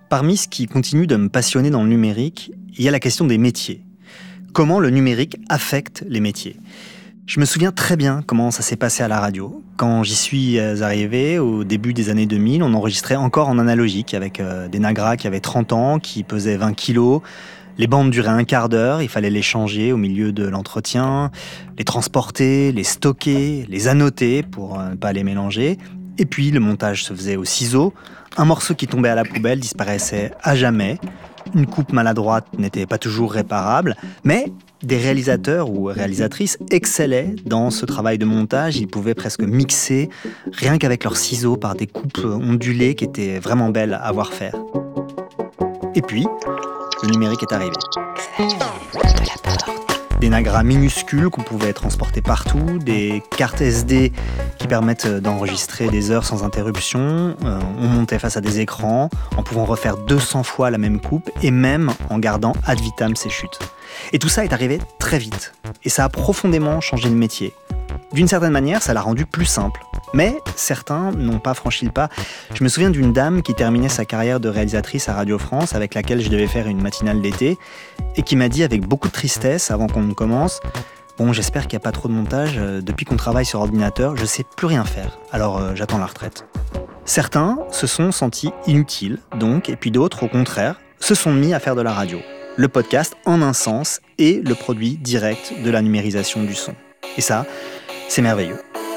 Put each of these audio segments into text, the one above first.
Parmi ce qui continue de me passionner dans le numérique, il y a la question des métiers. Comment le numérique affecte les métiers ? Je me souviens très bien comment ça s'est passé à la radio. Quand j'y suis arrivé, au début des années 2000, on enregistrait encore en analogique avec des Nagra qui avaient 30 ans, qui pesaient 20 kilos. Les bandes duraient un quart d'heure, il fallait les changer au milieu de l'entretien, les transporter, les stocker, les annoter pour ne pas les mélanger. Et puis le montage se faisait au ciseau. Un morceau qui tombait à la poubelle disparaissait à jamais. Une coupe maladroite n'était pas toujours réparable, mais des réalisateurs ou réalisatrices excellaient dans ce travail de montage. Ils pouvaient presque mixer, rien qu'avec leurs ciseaux, par des coupes ondulées qui étaient vraiment belles à voir faire. Et puis, le numérique est arrivé. Des Nagra minuscules qu'on pouvait transporter partout, des cartes SD qui permettent d'enregistrer des heures sans interruption. On montait face à des écrans en pouvant refaire 200 fois la même coupe et même en gardant ad vitam ses chutes. Et tout ça est arrivé très vite. Et ça a profondément changé le métier. D'une certaine manière, ça l'a rendu plus simple. Mais certains n'ont pas franchi le pas. Je me souviens d'une dame qui terminait sa carrière de réalisatrice à Radio France, avec laquelle je devais faire une matinale d'été, et qui m'a dit avec beaucoup de tristesse, avant qu'on ne commence, « Bon, j'espère qu'il n'y a pas trop de montage. Depuis qu'on travaille sur ordinateur, je ne sais plus rien faire. Alors j'attends la retraite. » Certains se sont sentis inutiles, donc, et puis d'autres, au contraire, se sont mis à faire de la radio. Le podcast, en un sens, est le produit direct de la numérisation du son. Et ça, c'est merveilleux.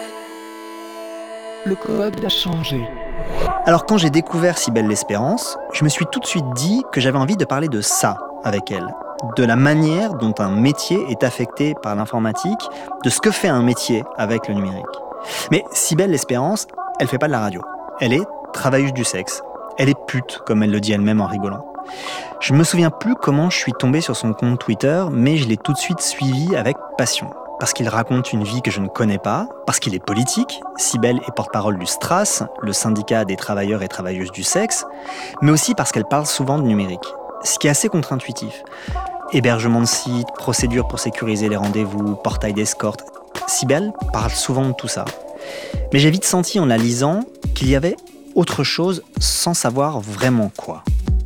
Le code a changé. Alors quand j'ai découvert Cybèle L'Espérance, je me suis tout de suite dit que j'avais envie de parler de ça avec elle. De la manière dont un métier est affecté par l'informatique, de ce que fait un métier avec le numérique. Mais Cybèle L'Espérance, elle fait pas de la radio. Elle est travailleuse du sexe. Elle est pute, comme elle le dit elle-même en rigolant. Je me souviens plus comment je suis tombé sur son compte Twitter, mais je l'ai tout de suite suivi avec passion. Parce qu'il raconte une vie que je ne connais pas, parce qu'il est politique, Cybèle est porte-parole du STRAS, le syndicat des travailleurs et travailleuses du sexe, mais aussi parce qu'elle parle souvent de numérique, ce qui est assez contre-intuitif. Hébergement de sites, procédures pour sécuriser les rendez-vous, portail d'escorte. Cybèle parle souvent de tout ça. Mais j'ai vite senti en la lisant qu'il y avait autre chose sans savoir vraiment quoi.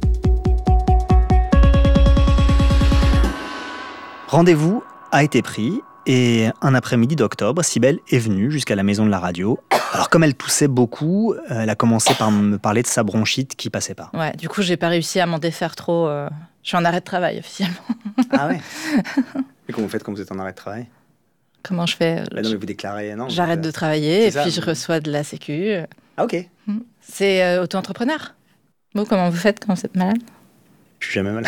Rendez-vous a été pris. Et un après-midi d'octobre, Cybèle est venue jusqu'à la maison de la radio. Alors comme elle toussait beaucoup, elle a commencé par me parler de sa bronchite qui passait pas. Ouais, du coup, j'ai pas réussi à m'en défaire trop. Je suis en arrêt de travail officiellement. Ah ouais. Et comment vous faites quand vous êtes en arrêt de travail ? Comment je fais ? Non, mais vous déclarez, non ? J'arrête de travailler et ça, puis je reçois de la sécu. Ah ok. C'est auto-entrepreneur. Vous, comment vous faites quand vous êtes malade ? Je suis jamais malade.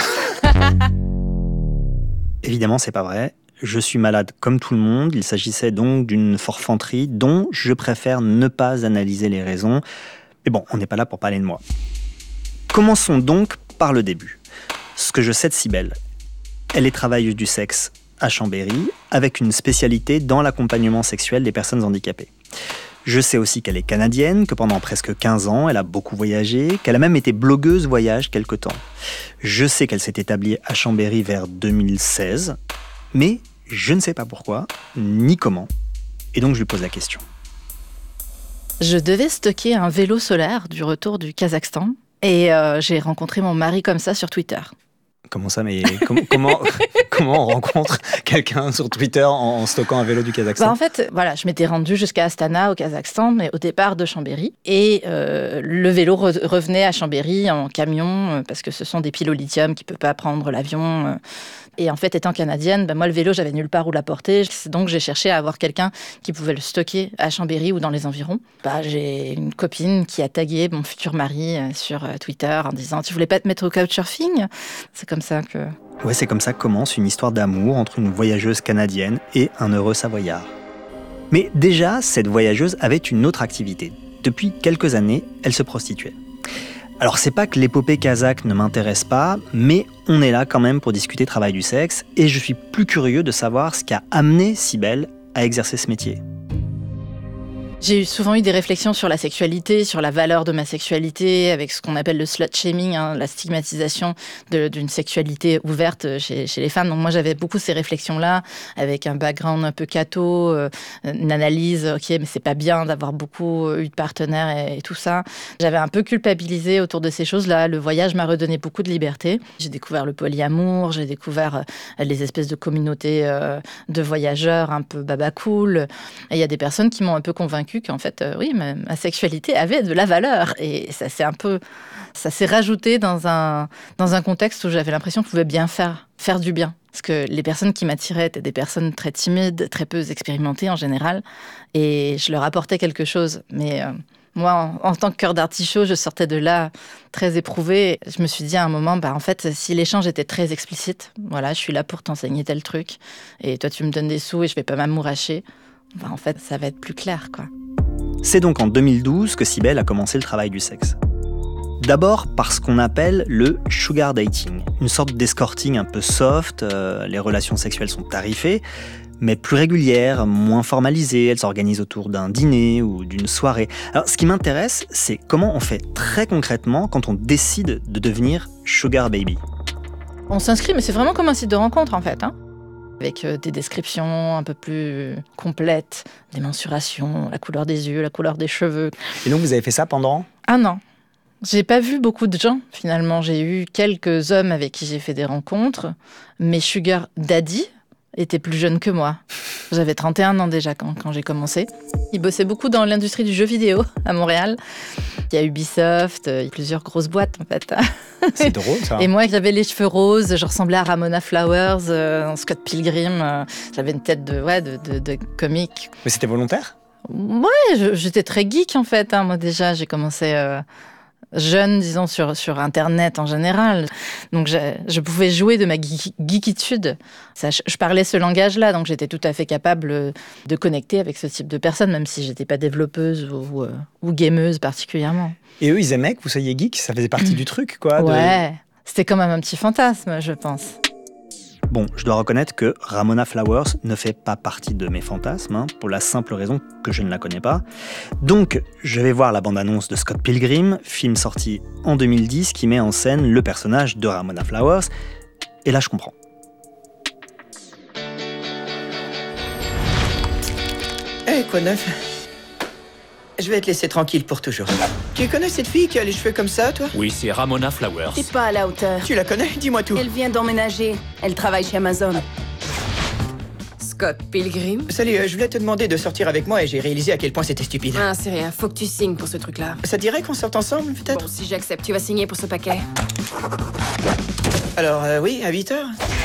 Évidemment, c'est pas vrai. Je suis malade comme tout le monde, il s'agissait donc d'une forfanterie dont je préfère ne pas analyser les raisons. Mais bon, on n'est pas là pour parler de moi. Commençons donc par le début. Ce que je sais de Cybèle, elle est travailleuse du sexe à Chambéry, avec une spécialité dans l'accompagnement sexuel des personnes handicapées. Je sais aussi qu'elle est canadienne, que pendant presque 15 ans, elle a beaucoup voyagé, qu'elle a même été blogueuse voyage quelque temps. Je sais qu'elle s'est établie à Chambéry vers 2016, mais je ne sais pas pourquoi, ni comment. Et donc je lui pose la question. Je devais stocker un vélo solaire du retour du Kazakhstan et j'ai rencontré mon mari comme ça sur Twitter. Comment ça, mais comment on rencontre quelqu'un sur Twitter en stockant un vélo du Kazakhstan ? En fait, voilà, je m'étais rendue jusqu'à Astana, au Kazakhstan, mais au départ de Chambéry. Et le vélo revenait à Chambéry en camion, parce que ce sont des piles au lithium qui ne peuvent pas prendre l'avion. Et en fait, étant canadienne, moi, le vélo, j'avais nulle part où l'apporter. Donc, j'ai cherché à avoir quelqu'un qui pouvait le stocker à Chambéry ou dans les environs. J'ai une copine qui a tagué mon futur mari sur Twitter en disant « Tu voulais pas te mettre au couchsurfing ?» C'est comme ça que... Ouais, c'est comme ça que commence une histoire d'amour entre une voyageuse canadienne et un heureux Savoyard. Mais déjà, cette voyageuse avait une autre activité. Depuis quelques années, elle se prostituait. Alors c'est pas que l'épopée kazakh ne m'intéresse pas, mais on est là quand même pour discuter travail du sexe, et je suis plus curieux de savoir ce qui a amené Cybèle à exercer ce métier. J'ai souvent eu des réflexions sur la sexualité, sur la valeur de ma sexualité, avec ce qu'on appelle le slut-shaming, la stigmatisation d'une sexualité ouverte chez les femmes. Donc moi, j'avais beaucoup ces réflexions-là, avec un background un peu catho, une analyse, ok, mais c'est pas bien d'avoir beaucoup eu de partenaires et tout ça. J'avais un peu culpabilisé autour de ces choses-là. Le voyage m'a redonné beaucoup de liberté. J'ai découvert le polyamour, j'ai découvert les espèces de communautés de voyageurs un peu baba cool. Et il y a des personnes qui m'ont un peu convaincue qu'en fait, oui, ma sexualité avait de la valeur. Et ça s'est rajouté dans un contexte où j'avais l'impression que je pouvais bien faire du bien. Parce que les personnes qui m'attiraient étaient des personnes très timides, très peu expérimentées en général. Et je leur apportais quelque chose. Mais moi, en tant que cœur d'artichaut, je sortais de là très éprouvée. Je me suis dit à un moment, en fait, si l'échange était très explicite, voilà, je suis là pour t'enseigner tel truc. Et toi, tu me donnes des sous et je vais pas m'amouracher. En fait, ça va être plus clair, quoi. C'est donc en 2012 que Cybèle a commencé le travail du sexe. D'abord par ce qu'on appelle le sugar dating, une sorte d'escorting un peu soft, les relations sexuelles sont tarifées, mais plus régulières, moins formalisées, elles s'organisent autour d'un dîner ou d'une soirée. Alors ce qui m'intéresse, c'est comment on fait très concrètement quand on décide de devenir sugar baby. On s'inscrit, mais c'est vraiment comme un site de rencontre en fait, avec des descriptions un peu plus complètes, des mensurations, la couleur des yeux, la couleur des cheveux. Et donc vous avez fait ça pendant un an. J'ai pas vu beaucoup de gens, finalement. J'ai eu quelques hommes avec qui j'ai fait des rencontres. Mes sugar daddy étaient plus jeunes que moi. J'avais 31 ans déjà quand j'ai commencé. Ils bossaient beaucoup dans l'industrie du jeu vidéo à Montréal. Il y a Ubisoft, il y a plusieurs grosses boîtes en fait. C'est drôle ça. Et moi, j'avais les cheveux roses, je ressemblais à Ramona Flowers, en Scott Pilgrim. J'avais une tête de comique. Mais c'était volontaire ? Ouais, j'étais très geek en fait. Moi déjà, j'ai commencé jeune, disons, sur Internet en général. Donc je pouvais jouer de ma geekitude. Je parlais ce langage-là, donc j'étais tout à fait capable de connecter avec ce type de personnes, même si j'étais pas développeuse ou gameuse particulièrement. Et eux, ils aimaient que vous soyez geek, ça faisait partie du truc, quoi. Ouais, c'était quand même un petit fantasme, je pense. Bon, je dois reconnaître que Ramona Flowers ne fait pas partie de mes fantasmes, pour la simple raison que je ne la connais pas. Donc, je vais voir la bande-annonce de Scott Pilgrim, film sorti en 2010 qui met en scène le personnage de Ramona Flowers. Et là, je comprends. Hé, quoi de neuf ? Je vais te laisser tranquille pour toujours. Tu connais cette fille qui a les cheveux comme ça, toi ? Oui, c'est Ramona Flowers. T'es pas à la hauteur. Tu la connais ? Dis-moi tout. Elle vient d'emménager. Elle travaille chez Amazon. Scott Pilgrim ? Salut, je voulais te demander de sortir avec moi et j'ai réalisé à quel point c'était stupide. Ah, c'est rien. Faut que tu signes pour ce truc-là. Ça te dirait qu'on sorte ensemble, peut-être ? Bon, si j'accepte, tu vas signer pour ce paquet. Alors, oui, à 8h ?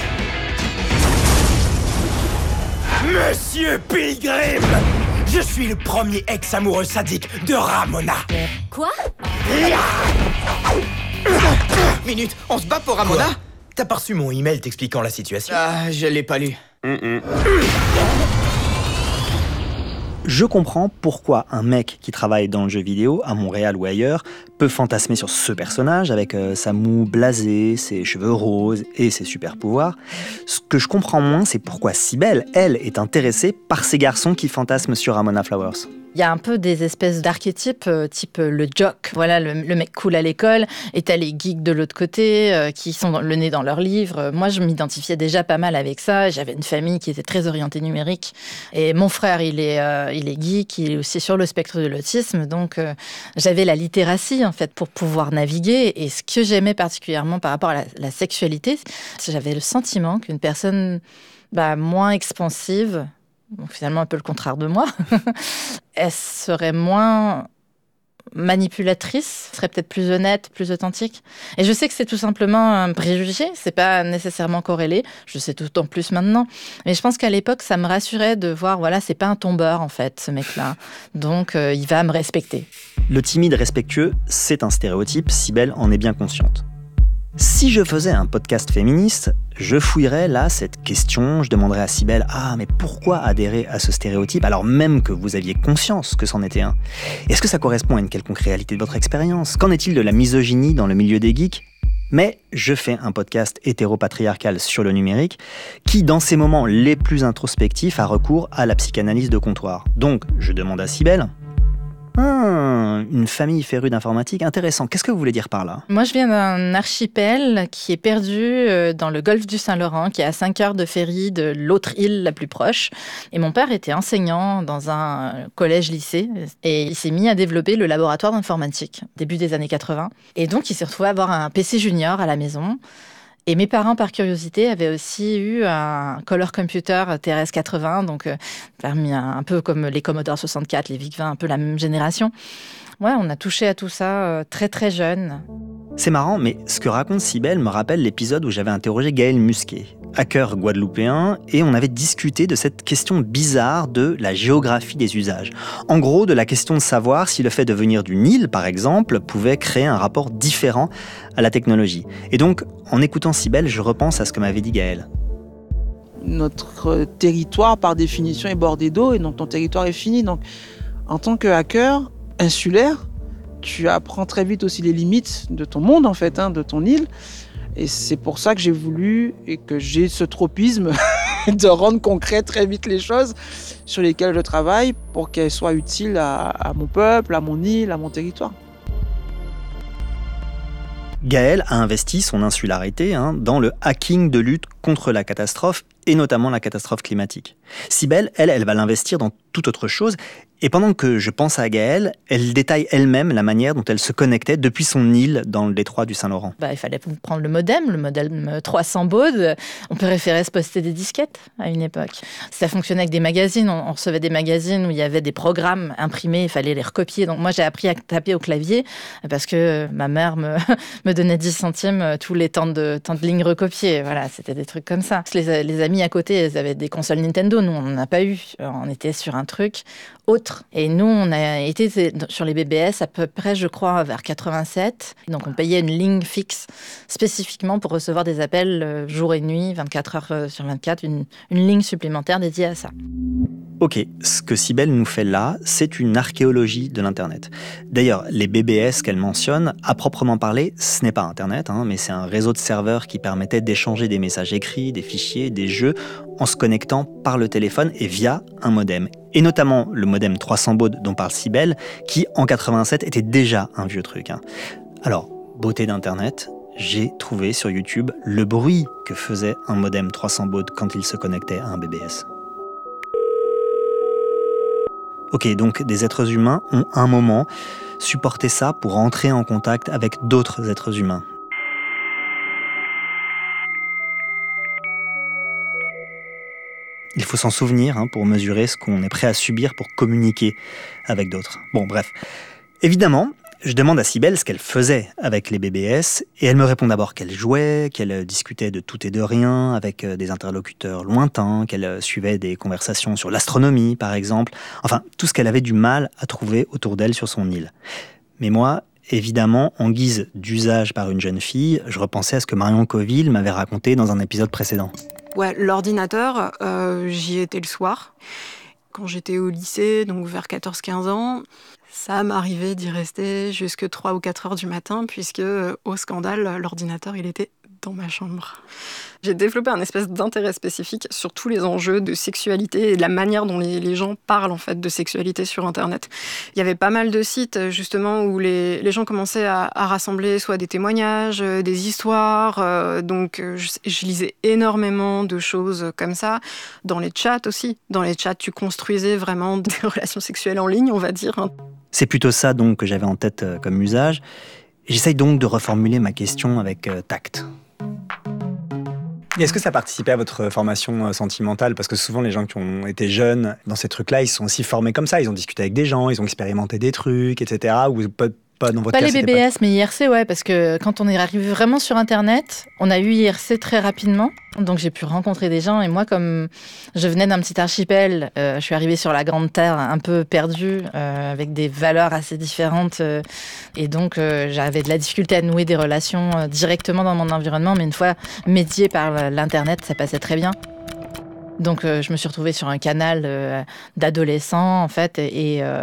Monsieur Pilgrim, je suis le premier ex-amoureux sadique de Ramona. Quoi ? Minute, on se bat pour Ramona ? T'as pas reçu mon email t'expliquant la situation ? Ah, je l'ai pas lu. Je comprends pourquoi un mec qui travaille dans le jeu vidéo, à Montréal ou ailleurs, peut fantasmer sur ce personnage avec sa moue blasée, ses cheveux roses et ses super pouvoirs. Ce que je comprends moins, c'est pourquoi Cybèle, elle, est intéressée par ces garçons qui fantasment sur Ramona Flowers. Il y a un peu des espèces d'archétypes, type le jock, voilà, le mec cool à l'école, et t'as les geeks de l'autre côté, qui sont le nez dans leurs livres. Moi, je m'identifiais déjà pas mal avec ça. J'avais une famille qui était très orientée numérique. Et mon frère, il est geek, il est aussi sur le spectre de l'autisme. Donc, j'avais la littératie, en fait, pour pouvoir naviguer. Et ce que j'aimais particulièrement par rapport à la sexualité, j'avais le sentiment qu'une personne moins expansive, donc finalement un peu le contraire de moi, elle serait moins manipulatrice, serait peut-être plus honnête, plus authentique. Et je sais que c'est tout simplement un préjugé, c'est pas nécessairement corrélé, je sais d'autant plus maintenant. Mais je pense qu'à l'époque, ça me rassurait de voir, voilà, c'est pas un tombeur en fait, ce mec-là. Donc il va me respecter. Le timide respectueux, c'est un stéréotype, Cybèle en est bien consciente. Si je faisais un podcast féministe, je fouillerais là cette question, je demanderais à Cybèle « Ah, mais pourquoi adhérer à ce stéréotype alors même que vous aviez conscience que c'en était un ? Est-ce que ça correspond à une quelconque réalité de votre expérience ? Qu'en est-il de la misogynie dans le milieu des geeks ? » Mais je fais un podcast hétéropatriarcal sur le numérique qui, dans ces moments les plus introspectifs, a recours à la psychanalyse de comptoir. Donc, je demande à Cybèle Une famille férue d'informatique, intéressant. Qu'est-ce que vous voulez dire par là ? Moi, je viens d'un archipel qui est perdu dans le golfe du Saint-Laurent, qui est à 5 heures de ferry de l'autre île la plus proche. Et mon père était enseignant dans un collège-lycée et il s'est mis à développer le laboratoire d'informatique, début des années 80. Et donc, il s'est retrouvé à avoir un PC junior à la maison. Et mes parents, par curiosité, avaient aussi eu un Color Computer TRS-80, donc parmi un peu comme les Commodore 64, les VIC-20, un peu la même génération. Ouais, on a touché à tout ça très très jeune. C'est marrant, mais ce que raconte Cybèle me rappelle l'épisode où j'avais interrogé Gaël Musquet, hacker guadeloupéen, et on avait discuté de cette question bizarre de la géographie des usages. En gros, de la question de savoir si le fait de venir d'une île, par exemple, pouvait créer un rapport différent à la technologie. Et donc, en écoutant Cybèle, je repense à ce que m'avait dit Gaël. Notre territoire, par définition, est bordé d'eau, et donc ton territoire est fini. Donc, en tant que hacker insulaire, tu apprends très vite aussi les limites de ton monde, en fait, de ton île. Et c'est pour ça que j'ai voulu et que j'ai ce tropisme de rendre concret très vite les choses sur lesquelles je travaille pour qu'elles soient utiles à mon peuple, à mon île, à mon territoire. Gaël a investi son insularité dans le hacking de lutte contre la catastrophe et notamment la catastrophe climatique. Cybèle, elle va l'investir dans toute autre chose. Et pendant que je pense à Gaëlle, elle détaille elle-même la manière dont elle se connectait depuis son île dans le détroit du Saint-Laurent. Il fallait prendre le modem 300 bauds. On préférait se poster des disquettes à une époque. Ça fonctionnait avec des magazines. On recevait des magazines où il y avait des programmes imprimés, il fallait les recopier. Donc moi, j'ai appris à taper au clavier parce que ma mère me donnait 10 centimes tous les temps de lignes recopiées. Voilà, c'était des trucs comme ça. Les amis à côté, ils avaient des consoles Nintendo. Nous, on n'en a pas eu. On était sur un truc autre. Et nous, on a été sur les BBS à peu près, je crois, vers 87. Donc, on payait une ligne fixe spécifiquement pour recevoir des appels jour et nuit, 24 heures sur 24, une ligne supplémentaire dédiée à ça. Ok, ce que Cybèle nous fait là, c'est une archéologie de l'Internet. D'ailleurs, les BBS qu'elle mentionne, à proprement parler, ce n'est pas Internet, mais c'est un réseau de serveurs qui permettait d'échanger des messages écrits, des fichiers, des jeux, en se connectant par le téléphone et via un modem. Et notamment le modem 300 bauds dont parle Cybèle, qui en 87 était déjà un vieux truc. Alors, beauté d'Internet, j'ai trouvé sur YouTube le bruit que faisait un modem 300 bauds quand il se connectait à un BBS. Ok, donc des êtres humains ont un moment supporté ça pour entrer en contact avec d'autres êtres humains. Il faut s'en souvenir pour mesurer ce qu'on est prêt à subir pour communiquer avec d'autres. Bon, bref. Évidemment, je demande à Cybèle ce qu'elle faisait avec les BBS, et elle me répond d'abord qu'elle jouait, qu'elle discutait de tout et de rien avec des interlocuteurs lointains, qu'elle suivait des conversations sur l'astronomie, par exemple. Enfin, tout ce qu'elle avait du mal à trouver autour d'elle sur son île. Mais moi, évidemment, en guise d'usage par une jeune fille, je repensais à ce que Marion Coville m'avait raconté dans un épisode précédent. Ouais, l'ordinateur, j'y étais le soir. Quand j'étais au lycée, donc vers 14-15 ans, ça m'arrivait d'y rester jusque 3 ou 4 heures du matin, puisque, au scandale, l'ordinateur, il était dans ma chambre. J'ai développé un espèce d'intérêt spécifique sur tous les enjeux de sexualité et de la manière dont les gens parlent en fait de sexualité sur Internet. Il y avait pas mal de sites justement où les gens commençaient à rassembler soit des témoignages, des histoires. Donc je lisais énormément de choses comme ça. Dans les chats aussi. Dans les chats, tu construisais vraiment des relations sexuelles en ligne, on va dire. C'est plutôt ça donc que j'avais en tête comme usage. J'essaye donc de reformuler ma question avec tact. Et est-ce que ça participait à votre formation sentimentale ? Parce que souvent, les gens qui ont été jeunes dans ces trucs-là, ils sont aussi formés comme ça. Ils ont discuté avec des gens, ils ont expérimenté des trucs, etc. Ou pas dans votre cas, cas, les BBS, mais IRC, ouais, parce que quand on est arrivé vraiment sur Internet, on a eu IRC très rapidement. Donc j'ai pu rencontrer des gens. Et moi, comme je venais d'un petit archipel, je suis arrivée sur la grande terre un peu perdue, avec des valeurs assez différentes. Et donc j'avais de la difficulté à nouer des relations directement dans mon environnement. Mais une fois médiée par l'Internet, ça passait très bien. Donc je me suis retrouvée sur un canal d'adolescents, en fait, et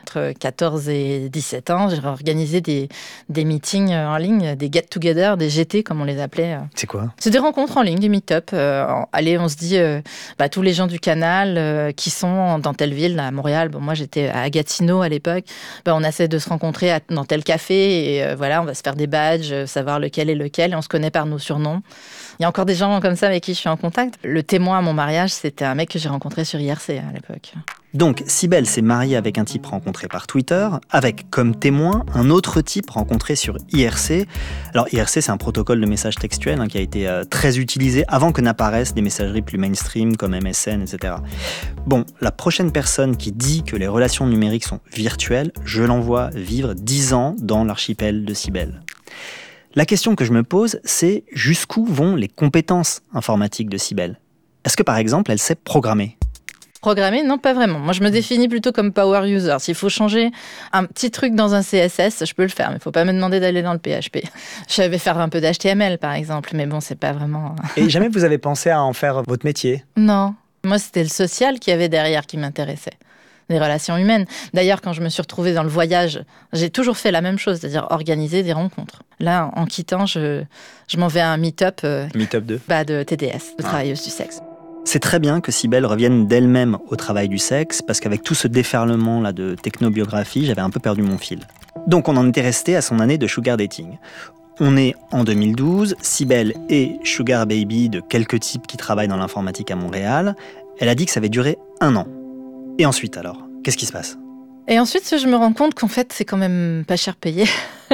Entre 14 et 17 ans, j'ai organisé des meetings en ligne, des get-together, des GT comme on les appelait. C'est quoi ? C'est des rencontres en ligne, des meet-up. Allez, on se dit, tous les gens du canal qui sont dans telle ville, à Montréal, bon, moi j'étais à Gatineau à l'époque, on essaie de se rencontrer dans tel café et voilà, on va se faire des badges, savoir lequel est lequel, et on se connaît par nos surnoms. Il y a encore des gens comme ça avec qui je suis en contact. Le témoin à mon mariage, c'était un mec que j'ai rencontré sur IRC à l'époque. Donc, Cybèle s'est mariée avec un type rencontré par Twitter, avec comme témoin un autre type rencontré sur IRC. Alors, IRC, c'est un protocole de message textuel qui a été très utilisé avant que n'apparaissent des messageries plus mainstream comme MSN, etc. Bon, la prochaine personne qui dit que les relations numériques sont virtuelles, je l'envoie vivre 10 ans dans l'archipel de Cybèle. La question que je me pose, c'est jusqu'où vont les compétences informatiques de Cybèle ? Est-ce que, par exemple, elle sait programmer ? Programmer, non, pas vraiment. Moi, je me définis plutôt comme power user. S'il faut changer un petit truc dans un CSS, je peux le faire, mais il ne faut pas me demander d'aller dans le PHP. Je savais faire un peu d'HTML, par exemple, mais bon, c'est pas vraiment... Et jamais vous avez pensé à en faire votre métier ? Non. Moi, c'était le social qu'il y avait derrière qui m'intéressait. Des relations humaines. D'ailleurs, quand je me suis retrouvée dans le voyage, j'ai toujours fait la même chose, c'est-à-dire organiser des rencontres. Là, en quittant, je m'en vais à un meet-up. Meet-up 2 de TDS, de travailleuse du sexe. C'est très bien que Cybèle revienne d'elle-même au travail du sexe, parce qu'avec tout ce déferlement-là de technobiographie, j'avais un peu perdu mon fil. Donc on en était resté à son année de sugar dating. On est en 2012, Cybèle est sugar baby de quelques types qui travaillent dans l'informatique à Montréal. Elle a dit que ça avait duré 1 an. Et ensuite alors, qu'est-ce qui se passe ? Et ensuite, je me rends compte qu'en fait, c'est quand même pas cher payé.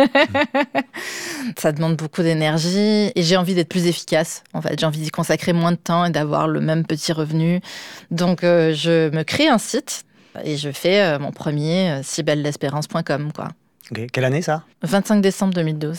Ça demande beaucoup d'énergie et j'ai envie d'être plus efficace. En fait, j'ai envie d'y consacrer moins de temps et d'avoir le même petit revenu. Donc, je me crée un site et je fais mon premier cybellespérance.com, quoi. Okay. Quelle année ça ? 25 décembre 2012.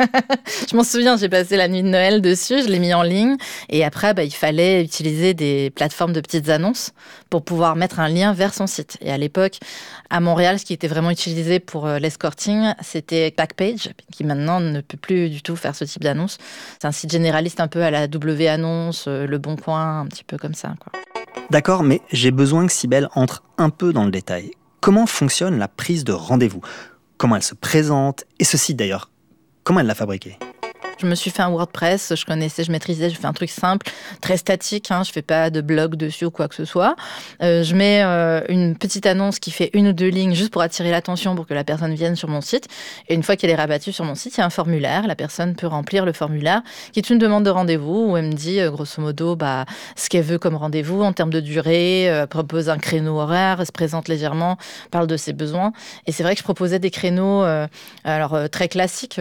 Je m'en souviens, j'ai passé la nuit de Noël dessus, je l'ai mis en ligne. Et après, il fallait utiliser des plateformes de petites annonces pour pouvoir mettre un lien vers son site. Et à l'époque, à Montréal, ce qui était vraiment utilisé pour l'escorting, c'était Backpage, qui maintenant ne peut plus du tout faire ce type d'annonce. C'est un site généraliste un peu à la W-Annonce, Le Bon Coin, un petit peu comme ça, quoi. D'accord, mais j'ai besoin que Cybèle entre un peu dans le détail. Comment fonctionne la prise de rendez-vous ? Comment elle se présente, et ce site d'ailleurs, comment elle l'a fabriqué ? Je me suis fait un WordPress, je connaissais, je maîtrisais, je fais un truc simple, très statique, je fais pas de blog dessus ou quoi que ce soit. Je mets une petite annonce qui fait 1 ou 2 lignes juste pour attirer l'attention pour que la personne vienne sur mon site. Et une fois qu'elle est rabattue sur mon site, il y a un formulaire. La personne peut remplir le formulaire qui est une demande de rendez-vous où elle me dit grosso modo ce qu'elle veut comme rendez-vous en termes de durée, propose un créneau horaire, se présente légèrement, parle de ses besoins. Et c'est vrai que je proposais des créneaux très classiques,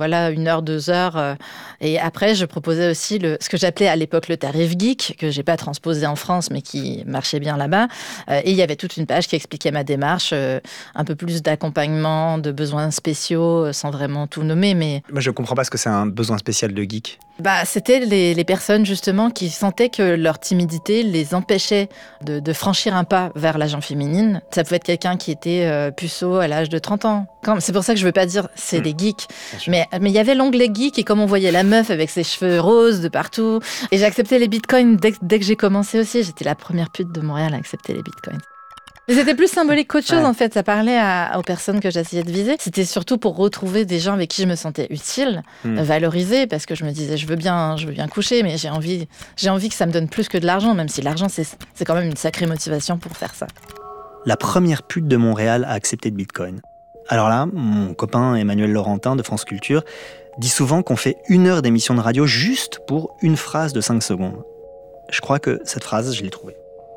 1 heure, 2 heures. Et après, je proposais aussi ce que j'appelais à l'époque le tarif geek, que j'ai pas transposé en France, mais qui marchait bien là-bas. Et il y avait toute une page qui expliquait ma démarche, un peu plus d'accompagnement, de besoins spéciaux, sans vraiment tout nommer. Mais moi, je comprends pas ce que c'est un besoin spécial de geek. C'était les personnes justement qui sentaient que leur timidité les empêchait de franchir un pas vers la gente féminine. Ça pouvait être quelqu'un qui était puceau à l'âge de 30 ans. C'est pour ça que je veux pas dire c'est des geeks. Mais il y avait l'onglet geek et comme on voyait la meuf avec ses cheveux roses de partout. Et j'ai accepté les bitcoins dès que j'ai commencé aussi. J'étais la première pute de Montréal à accepter les bitcoins. Mais c'était plus symbolique qu'autre chose, en fait. Ça parlait aux personnes que j'essayais de viser. C'était surtout pour retrouver des gens avec qui je me sentais utile, valorisée, parce que je me disais, je veux bien coucher, mais j'ai envie que ça me donne plus que de l'argent, même si l'argent, c'est quand même une sacrée motivation pour faire ça. La première pute de Montréal a accepté le bitcoin. Alors là, mon copain Emmanuel Laurentin de France Culture dit souvent qu'on fait 1 heure d'émission de radio juste pour une phrase de 5 secondes. Je crois que cette phrase, je l'ai trouvée.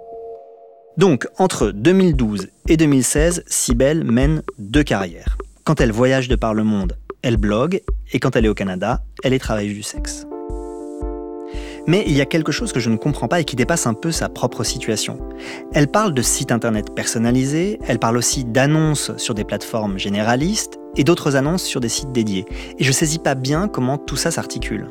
Donc, entre 2012 et 2016, Cybèle mène 2 carrières. Quand elle voyage de par le monde, elle blogue, et quand elle est au Canada, elle est travailleuse du sexe. Mais il y a quelque chose que je ne comprends pas et qui dépasse un peu sa propre situation. Elle parle de sites internet personnalisés, elle parle aussi d'annonces sur des plateformes généralistes et d'autres annonces sur des sites dédiés. Et je ne saisis pas bien comment tout ça s'articule.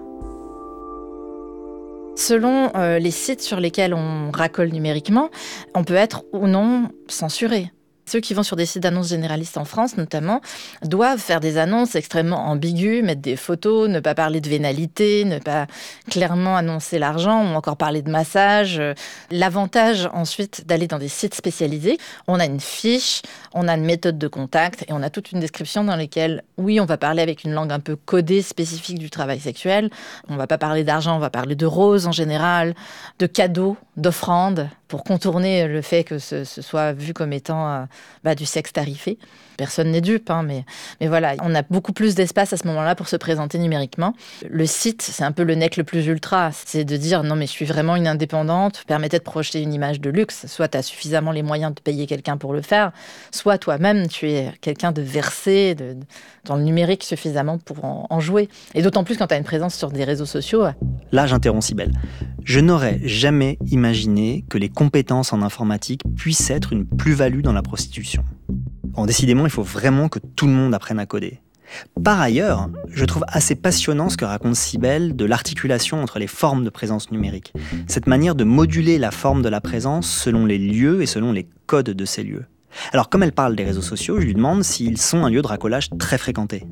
Selon les sites sur lesquels on racole numériquement, on peut être ou non censuré. Ceux qui vont sur des sites d'annonces généralistes en France, notamment, doivent faire des annonces extrêmement ambiguës, mettre des photos, ne pas parler de vénalité, ne pas clairement annoncer l'argent ou encore parler de massage. L'avantage ensuite d'aller dans des sites spécialisés, on a une fiche, on a une méthode de contact et on a toute une description dans laquelle, oui, on va parler avec une langue un peu codée, spécifique du travail sexuel. On ne va pas parler d'argent, on va parler de roses en général, de cadeaux, d'offrandes, pour contourner le fait que ce soit vu comme étant du sexe tarifé. Personne n'est dupe, mais voilà, on a beaucoup plus d'espace à ce moment-là pour se présenter numériquement. Le site, c'est un peu le nec le plus ultra, c'est de dire non mais je suis vraiment une indépendante, permettait de projeter une image de luxe, soit tu as suffisamment les moyens de payer quelqu'un pour le faire, soit toi-même tu es quelqu'un de versé dans le numérique suffisamment pour en jouer. Et d'autant plus quand tu as une présence sur des réseaux sociaux. Là, j'interromps Cybèle. Je n'aurais jamais imaginé que les compétences en informatique puissent être une plus-value dans la prostitution. Bon, décidément, il faut vraiment que tout le monde apprenne à coder. Par ailleurs, je trouve assez passionnant ce que raconte Cybèle de l'articulation entre les formes de présence numérique. Cette manière de moduler la forme de la présence selon les lieux et selon les codes de ces lieux. Alors, comme elle parle des réseaux sociaux, je lui demande s'ils sont un lieu de racolage très fréquenté.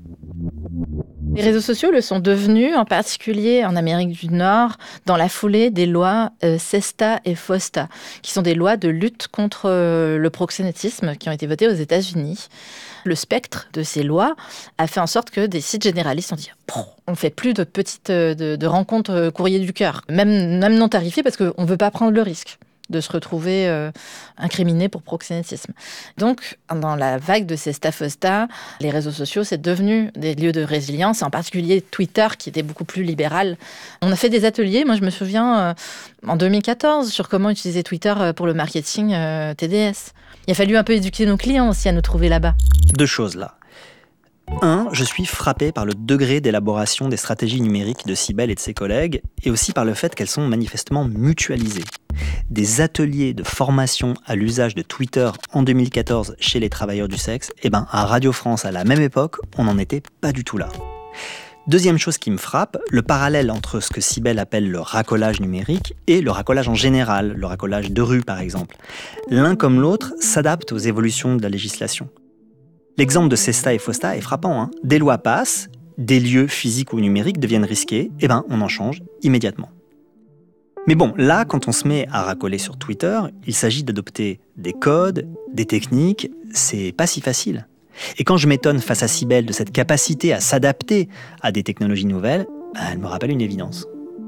Les réseaux sociaux le sont devenus, en particulier en Amérique du Nord, dans la foulée des lois SESTA et FOSTA, qui sont des lois de lutte contre le proxénétisme qui ont été votées aux États-Unis. Le spectre de ces lois a fait en sorte que des sites généralistes ont dit on ne fait plus de petites de rencontres courrier du cœur, même non tarifées, parce qu'on ne veut pas prendre le risque de se retrouver incriminé pour proxénétisme. Donc, dans la vague de ces SESTA-FOSTA, les réseaux sociaux, c'est devenu des lieux de résilience, en particulier Twitter, qui était beaucoup plus libéral. On a fait des ateliers, moi je me souviens, en 2014, sur comment utiliser Twitter pour le marketing TDS. Il a fallu un peu éduquer nos clients aussi à nous trouver là-bas. 2 choses là. 1, je suis frappé par le degré d'élaboration des stratégies numériques de Cybèle et de ses collègues, et aussi par le fait qu'elles sont manifestement mutualisées. Des ateliers de formation à l'usage de Twitter en 2014 chez les travailleurs du sexe, à Radio France à la même époque, on n'en était pas du tout là. Deuxième chose qui me frappe, le parallèle entre ce que Cybèle appelle le racolage numérique et le racolage en général, le racolage de rue par exemple. L'un comme l'autre s'adapte aux évolutions de la législation. L'exemple de SESTA et FOSTA est frappant. Des lois passent, des lieux physiques ou numériques deviennent risqués, on en change immédiatement. Mais bon, là, quand on se met à racoler sur Twitter, il s'agit d'adopter des codes, des techniques, c'est pas si facile. Et quand je m'étonne face à Cybèle de cette capacité à s'adapter à des technologies nouvelles, elle me rappelle une évidence.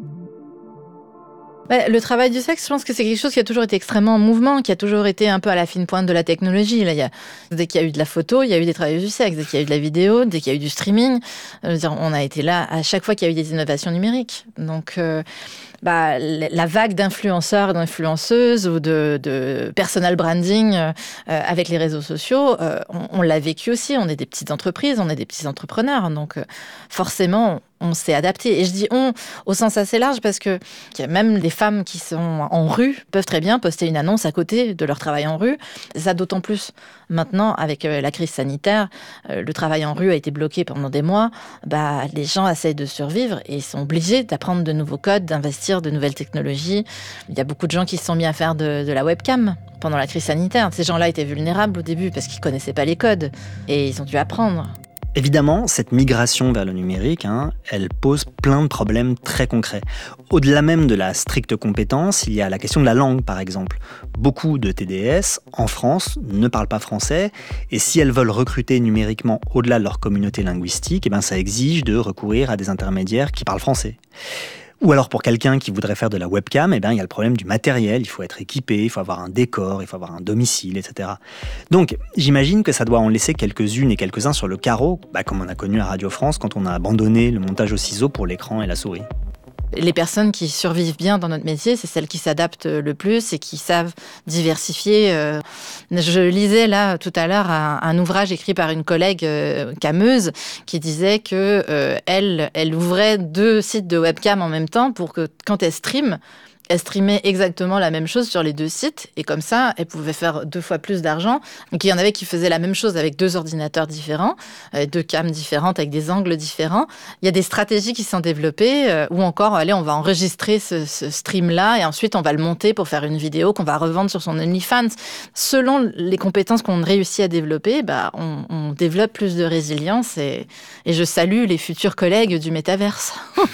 Le travail du sexe, je pense que c'est quelque chose qui a toujours été extrêmement en mouvement, qui a toujours été un peu à la fine pointe de la technologie. Là, dès qu'il y a eu de la photo, il y a eu des travailleurs du sexe. Dès qu'il y a eu de la vidéo, dès qu'il y a eu du streaming, on a été là à chaque fois qu'il y a eu des innovations numériques. Donc, la vague d'influenceurs et d'influenceuses ou de personal branding avec les réseaux sociaux, on l'a vécu aussi. On est des petites entreprises, on est des petits entrepreneurs. Donc, forcément, on s'est adapté. Et je dis on au sens assez large parce que même les femmes qui sont en rue peuvent très bien poster une annonce à côté de leur travail en rue. Ça d'autant plus maintenant avec la crise sanitaire. Le travail en rue a été bloqué pendant des mois. Les gens essayent de survivre et sont obligés d'apprendre de nouveaux codes, d'investir de nouvelles technologies. Il y a beaucoup de gens qui se sont mis à faire de la webcam pendant la crise sanitaire. Ces gens-là étaient vulnérables au début parce qu'ils ne connaissaient pas les codes et ils ont dû apprendre. Évidemment, cette migration vers le numérique, elle pose plein de problèmes très concrets. Au-delà même de la stricte compétence, il y a la question de la langue, par exemple. Beaucoup de TDS, en France, ne parlent pas français, et si elles veulent recruter numériquement au-delà de leur communauté linguistique, ça exige de recourir à des intermédiaires qui parlent français. Ou alors pour quelqu'un qui voudrait faire de la webcam, il y a le problème du matériel, il faut être équipé, il faut avoir un décor, il faut avoir un domicile, etc. Donc j'imagine que ça doit en laisser quelques-unes et quelques-uns sur le carreau, comme on a connu à Radio France quand on a abandonné le montage au ciseau pour l'écran et la souris. Les personnes qui survivent bien dans notre métier, c'est celles qui s'adaptent le plus et qui savent diversifier. Je lisais là tout à l'heure un ouvrage écrit par une collègue cameuse qui disait que elle ouvrait 2 sites de webcam en même temps pour que quand elle stream, Elle streamait exactement la même chose sur les 2 sites et comme ça, elle pouvait faire 2 fois plus d'argent. Donc il y en avait qui faisaient la même chose avec 2 ordinateurs différents, 2 cams différentes avec des angles différents. Il y a des stratégies qui sont développées ou encore, allez, on va enregistrer ce stream-là et ensuite on va le monter pour faire une vidéo qu'on va revendre sur son OnlyFans. Selon les compétences qu'on réussit à développer, on développe plus de résilience et je salue les futurs collègues du métaverse.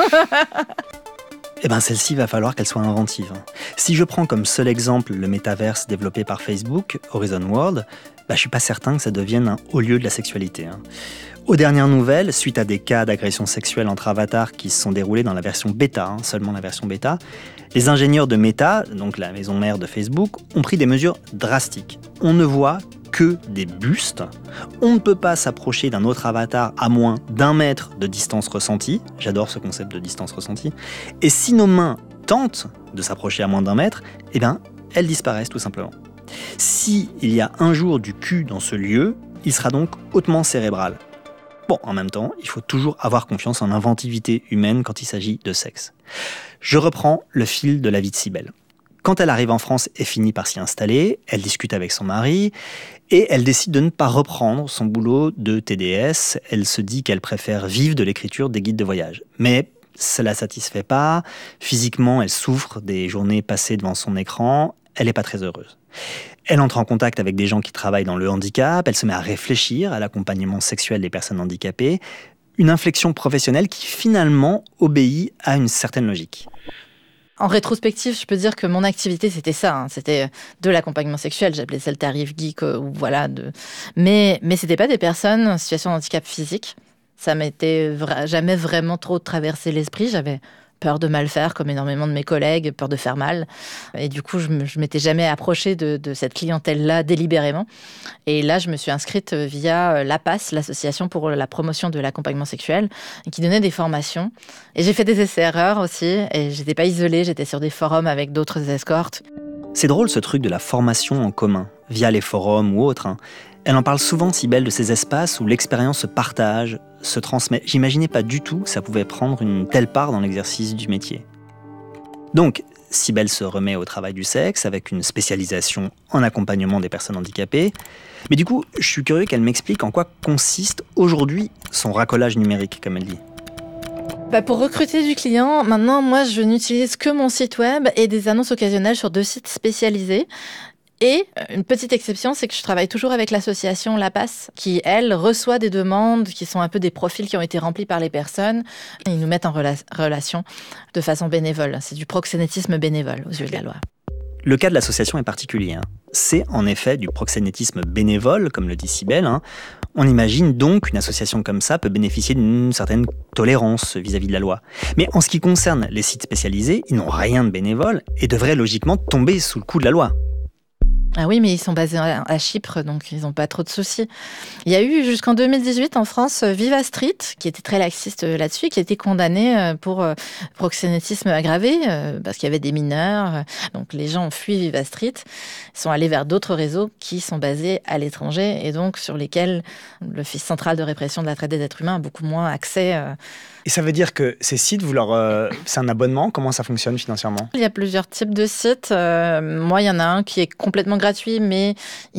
Eh bien, celle-ci, va falloir qu'elle soit inventive. Si je prends comme seul exemple le métaverse développé par Facebook, Horizon World, je ne suis pas certain que ça devienne un haut lieu de la sexualité. Aux dernières nouvelles, suite à des cas d'agression sexuelle entre avatars qui se sont déroulés dans la version bêta, seulement la version bêta, les ingénieurs de Meta, donc la maison mère de Facebook, ont pris des mesures drastiques. On ne voit que des bustes. On ne peut pas s'approcher d'un autre avatar à moins d'1 mètre de distance ressentie. J'adore ce concept de distance ressentie. Et si nos mains tentent de s'approcher à moins d'1 mètre, elles disparaissent tout simplement. S'il y a un jour du cul dans ce lieu, il sera donc hautement cérébral. Bon, en même temps, il faut toujours avoir confiance en l'inventivité humaine quand il s'agit de sexe. Je reprends le fil de la vie de Cybèle. Quand elle arrive en France et finit par s'y installer, elle discute avec son mari et elle décide de ne pas reprendre son boulot de TDS. Elle se dit qu'elle préfère vivre de l'écriture des guides de voyage. Mais ça ne la satisfait pas. Physiquement, elle souffre des journées passées devant son écran. Elle n'est pas très heureuse. Elle entre en contact avec des gens qui travaillent dans le handicap. Elle se met à réfléchir à l'accompagnement sexuel des personnes handicapées. Une inflexion professionnelle qui finalement obéit à une certaine logique. En rétrospective, je peux dire que mon activité, c'était ça. C'était de l'accompagnement sexuel. J'appelais ça le tarif geek. Mais ce n'était pas des personnes en situation de handicap physique. Ça m'était jamais vraiment trop traversé l'esprit. J'avais peur de mal faire, comme énormément de mes collègues, peur de faire mal. Et du coup, je m'étais jamais approchée de cette clientèle-là délibérément. Et là, je me suis inscrite via l'APAS, l'Association pour la promotion de l'accompagnement sexuel, qui donnait des formations. Et j'ai fait des essais-erreurs aussi. Et j'étais pas isolée, j'étais sur des forums avec d'autres escortes. C'est drôle ce truc de la formation en commun, via les forums ou autres. Elle en parle souvent, Cybèle, de ces espaces où l'expérience se partage, se transmet. J'imaginais pas du tout que ça pouvait prendre une telle part dans l'exercice du métier. Donc, Cybèle se remet au travail du sexe avec une spécialisation en accompagnement des personnes handicapées. Mais du coup, je suis curieux qu'elle m'explique en quoi consiste aujourd'hui son racolage numérique, comme elle dit. Pour recruter du client, maintenant, moi, je n'utilise que mon site web et des annonces occasionnelles sur 2 sites spécialisés. Et une petite exception, c'est que je travaille toujours avec l'association LAPAS, qui, elle, reçoit des demandes qui sont un peu des profils qui ont été remplis par les personnes. Ils nous mettent en relation de façon bénévole. C'est du proxénétisme bénévole aux yeux de la loi. Le cas de l'association est particulier. C'est en effet du proxénétisme bénévole, comme le dit Cybèle. On imagine donc qu'une association comme ça peut bénéficier d'une certaine tolérance vis-à-vis de la loi. Mais en ce qui concerne les sites spécialisés, ils n'ont rien de bénévole et devraient logiquement tomber sous le coup de la loi. Ah oui, mais ils sont basés à Chypre, donc ils n'ont pas trop de soucis. Il y a eu jusqu'en 2018 en France Viva Street, qui était très laxiste là-dessus, qui a été condamné pour proxénétisme aggravé, parce qu'il y avait des mineurs. Donc les gens ont fui Viva Street, ils sont allés vers d'autres réseaux qui sont basés à l'étranger et donc sur lesquels l'Office central de répression de la traite des êtres humains a beaucoup moins accès. Et ça veut dire que ces sites, c'est un abonnement? Comment ça fonctionne financièrement? Il y a plusieurs types de sites. Moi, il y en a un qui est complètement gratuit, mais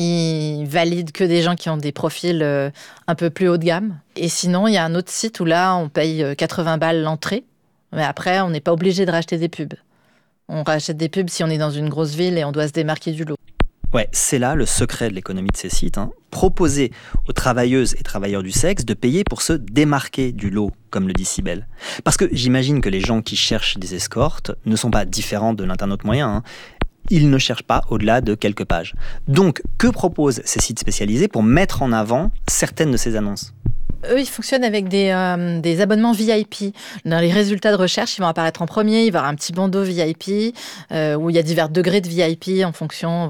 il valide que des gens qui ont des profils un peu plus haut de gamme. Et sinon, il y a un autre site où là, on paye 80 balles l'entrée. Mais après, on n'est pas obligé de racheter des pubs. On rachète des pubs si on est dans une grosse ville et on doit se démarquer du lot. Ouais, c'est là le secret de l'économie de ces sites. Proposer aux travailleuses et travailleurs du sexe de payer pour se démarquer du lot, comme le dit Cybèle. Parce que j'imagine que les gens qui cherchent des escortes ne sont pas différents de l'internaute moyen. Ils ne cherchent pas au-delà de quelques pages. Donc, que proposent ces sites spécialisés pour mettre en avant certaines de ces annonces ? Eux, ils fonctionnent avec des abonnements VIP. Dans les résultats de recherche, ils vont apparaître en premier. Il va y avoir un petit bandeau VIP où il y a divers degrés de VIP en fonction,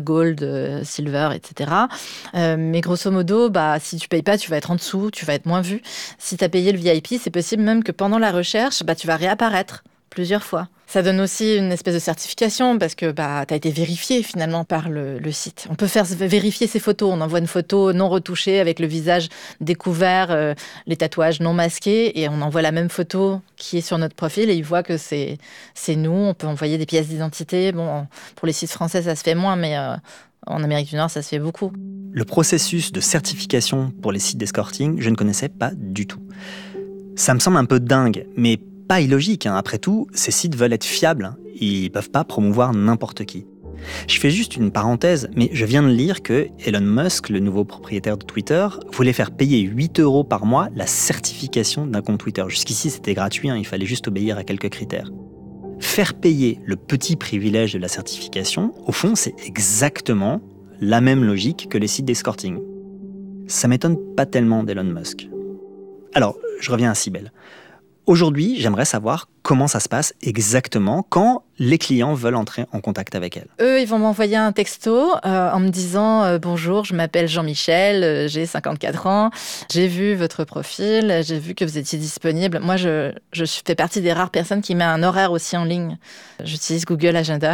gold, silver, etc. Mais grosso modo, si tu payes pas, tu vas être en dessous, tu vas être moins vu. Si tu as payé le VIP, c'est possible même que pendant la recherche, tu vas réapparaître plusieurs fois. Ça donne aussi une espèce de certification parce que tu as été vérifié finalement par le site. On peut faire vérifier ses photos. On envoie une photo non retouchée avec le visage découvert, les tatouages non masqués et on envoie la même photo qui est sur notre profil et ils voient que c'est nous. On peut envoyer des pièces d'identité. Bon, pour les sites français, ça se fait moins, mais en Amérique du Nord, ça se fait beaucoup. Le processus de certification pour les sites d'escorting, je ne connaissais pas du tout. Ça me semble un peu dingue, mais pas illogique. Après tout, ces sites veulent être fiables. Ils ne peuvent pas promouvoir n'importe qui. Je fais juste une parenthèse, mais je viens de lire que Elon Musk, le nouveau propriétaire de Twitter, voulait faire payer 8 € par mois la certification d'un compte Twitter. Jusqu'ici, c'était gratuit, il fallait juste obéir à quelques critères. Faire payer le petit privilège de la certification, au fond, c'est exactement la même logique que les sites d'escorting. Ça m'étonne pas tellement d'Elon Musk. Alors, je reviens à Cybèle. Aujourd'hui, j'aimerais savoir comment ça se passe exactement quand les clients veulent entrer en contact avec elle. Eux, ils vont m'envoyer un texto en me disant « Bonjour, je m'appelle Jean-Michel, j'ai 54 ans, j'ai vu votre profil, j'ai vu que vous étiez disponible. » Moi, je fais partie des rares personnes qui met un horaire aussi en ligne. J'utilise Google Agenda.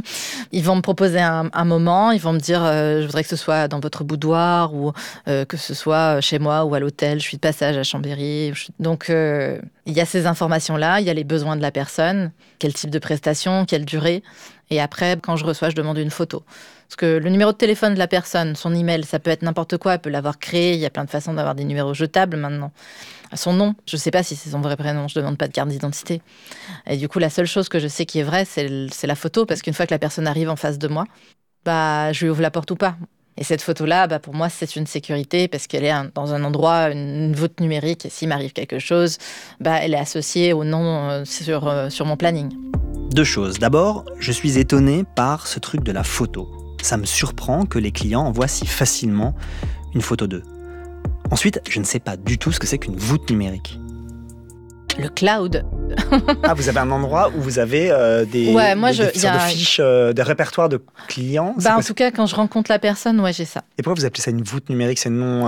Ils vont me proposer un moment, ils vont me dire « Je voudrais que ce soit dans votre boudoir ou que ce soit chez moi ou à l'hôtel. Je suis de passage à Chambéry. » Donc, il y a ces informations-là, il y a les besoins de la personne, quel type de prestation, quelle durée. Et après, quand je reçois, je demande une photo. Parce que le numéro de téléphone de la personne, son email, ça peut être n'importe quoi, elle peut l'avoir créé. Il y a plein de façons d'avoir des numéros jetables maintenant. Son nom, je ne sais pas si c'est son vrai prénom, je ne demande pas de carte d'identité. Et du coup, la seule chose que je sais qui est vraie, c'est la photo, parce qu'une fois que la personne arrive en face de moi, je lui ouvre la porte ou pas. Et cette photo-là, pour moi, c'est une sécurité parce qu'elle est dans un endroit, une voûte numérique. Et s'il m'arrive quelque chose, elle est associée au nom sur mon planning. 2 choses. D'abord, je suis étonné par ce truc de la photo. Ça me surprend que les clients envoient si facilement une photo d'eux. Ensuite, je ne sais pas du tout ce que c'est qu'une voûte numérique. Le cloud. Ah, vous avez un endroit où vous avez des fiches, des répertoires de clients. En tout cas, quand je rencontre la personne, j'ai ça. Et pourquoi vous appelez ça une voûte numérique? C'est le nom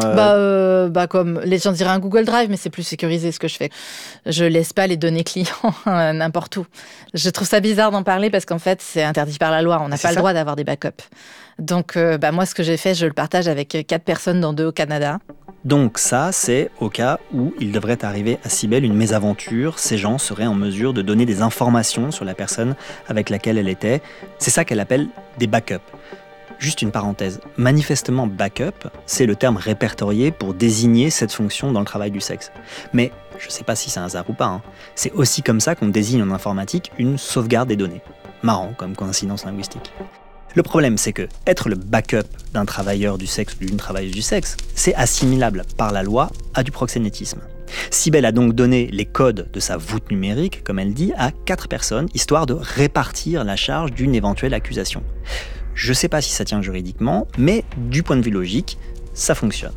comme les gens diraient un Google Drive, mais c'est plus sécurisé ce que je fais. Je laisse pas les données clients n'importe où. Je trouve ça bizarre d'en parler parce qu'en fait, c'est interdit par la loi. On n'a pas le droit d'avoir des backups. Donc, moi, ce que j'ai fait, je le partage avec 4 personnes, dont 2 au Canada. Donc ça, c'est au cas où il devrait arriver à Cybèle une mésaventure. Ces gens seraient en mesure de donner des informations sur la personne avec laquelle elle était. C'est ça qu'elle appelle des backups. Juste une parenthèse. Manifestement, backup, c'est le terme répertorié pour désigner cette fonction dans le travail du sexe. Mais je ne sais pas si c'est un hasard ou pas. C'est aussi comme ça qu'on désigne en informatique une sauvegarde des données. Marrant comme coïncidence linguistique. Le problème, c'est que être le backup d'un travailleur du sexe ou d'une travailleuse du sexe, c'est assimilable par la loi à du proxénétisme. Cybèle a donc donné les codes de sa voûte numérique, comme elle dit, à 4 personnes, histoire de répartir la charge d'une éventuelle accusation. Je ne sais pas si ça tient juridiquement, mais du point de vue logique, ça fonctionne.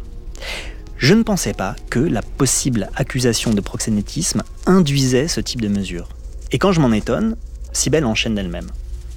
Je ne pensais pas que la possible accusation de proxénétisme induisait ce type de mesure. Et quand je m'en étonne, Cybèle enchaîne d'elle-même.